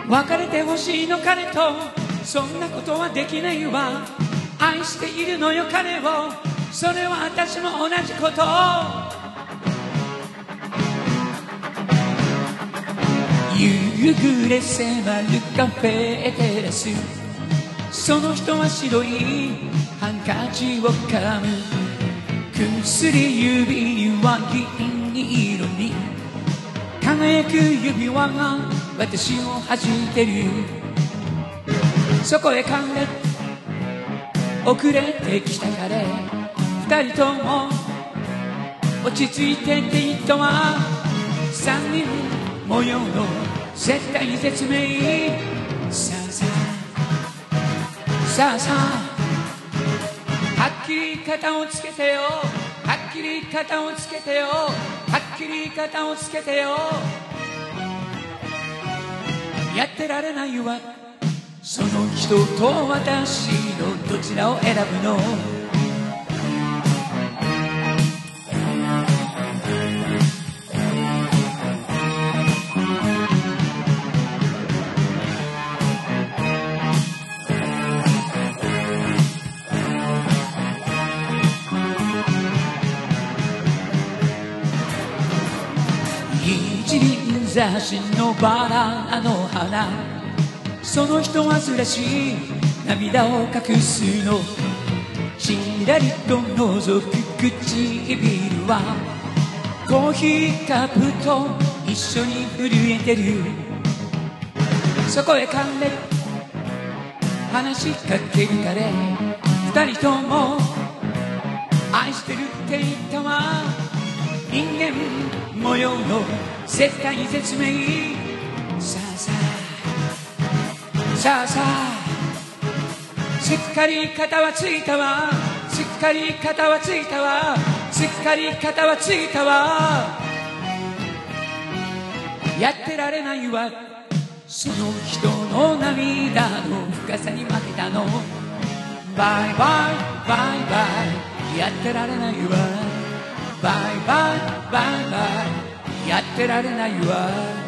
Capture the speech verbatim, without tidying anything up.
別れてほしいの彼と、そんなことはできないわ。愛しているのよ彼を、それは私も同じこと。夕暮れ迫るカフェテラス、その人は白いハンカチを噛む。薬指には銀色に輝く指輪が私を弾いてる。そこへ彼、遅れてきた彼、二人とも落ち着いてていたわ。三人模様の絶対絶命。さあさあさあさあ、はっきり肩をつけてよ、はっきり肩をつけてよ、はっきり肩をつけてよ。やってられないわ、その人と私のどちらを選ぶの。一輪雑誌のバラの花、その人はずらし涙を隠すの。ちらりと覗く唇はコーヒーカップと一緒に震えてる。そこへ彼、話しかける彼、二人とも愛してるって言ったわ。人間模様の絶対絶命。さあさあさあさあ、しっかり肩はついたわ、しっかり肩はついたわ、しっかり肩はついたわ。やってられないわ、その人の涙の深さに負けたの。バイバイバイバイ、やってられないわ。バイバイバイバイ、やってられないわ。